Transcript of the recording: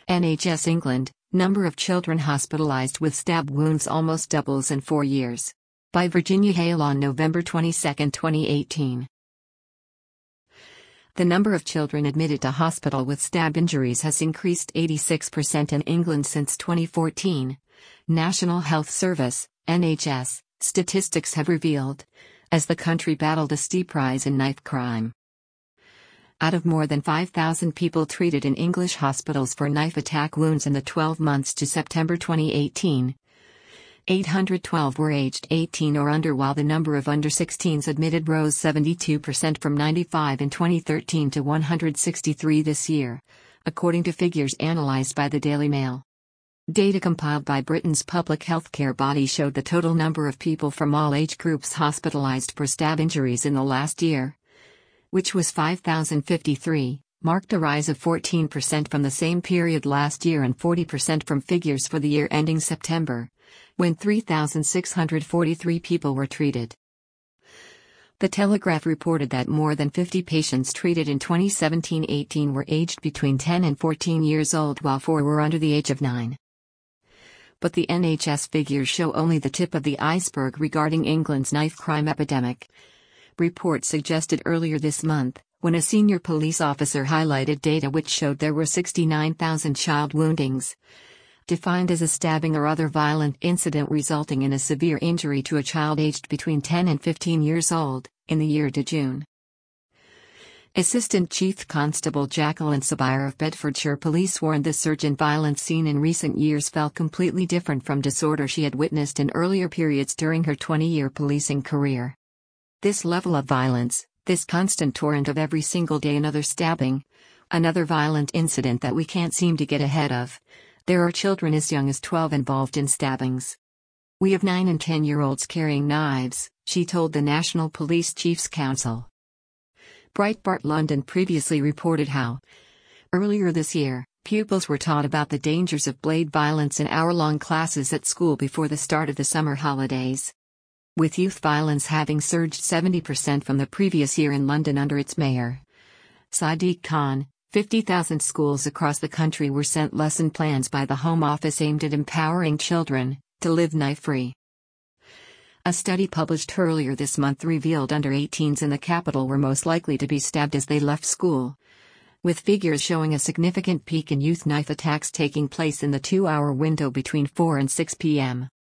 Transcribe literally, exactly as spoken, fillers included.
N H S England, number of children hospitalised with stab wounds almost doubles in four years. By Virginia Hale on November twenty-second, twenty eighteen. The number of children admitted to hospital with stab injuries has increased eighty-six percent in England since twenty fourteen. National Health Service, N H S, statistics have revealed, as the country battled a steep rise in knife crime. Out of more than five thousand people treated in English hospitals for knife attack wounds in the twelve months to September twenty eighteen, eight hundred twelve were aged eighteen or under, while the number of under sixteens admitted rose seventy-two percent from ninety-five in twenty thirteen to one hundred sixty-three this year, according to figures analysed by the Daily Mail. Data compiled by Britain's public healthcare body showed the total number of people from all age groups hospitalised for stab injuries in the last year, which was five thousand fifty-three, marked a rise of fourteen percent from the same period last year and forty percent from figures for the year ending September, when three thousand six hundred forty-three people were treated. The Telegraph reported that more than fifty patients treated in twenty seventeen eighteen were aged between ten and fourteen years old, while four were under the age of nine. But the N H S figures show only the tip of the iceberg regarding England's knife crime epidemic. Reports suggested earlier this month, when a senior police officer highlighted data which showed there were sixty-nine thousand child woundings, defined as a stabbing or other violent incident resulting in a severe injury to a child aged between ten and fifteen years old, in the year to June. Assistant Chief Constable Jacqueline Sabire of Bedfordshire Police warned the surge in violence seen in recent years felt completely different from disorder she had witnessed in earlier periods during her twenty-year policing career. This level of violence, this constant torrent of every single day another stabbing, another violent incident that we can't seem to get ahead of. There are children as young as twelve involved in stabbings. We have nine and ten-year-olds carrying knives, she told the National Police Chiefs Council. Breitbart London previously reported how, earlier this year, pupils were taught about the dangers of blade violence in hour-long classes at school before the start of the summer holidays. With youth violence having surged seventy percent from the previous year in London under its mayor, Sadiq Khan, fifty thousand schools across the country were sent lesson plans by the Home Office aimed at empowering children to live knife-free. A study published earlier this month revealed under eighteens in the capital were most likely to be stabbed as they left school, with figures showing a significant peak in youth knife attacks taking place in the two-hour window between four and six p m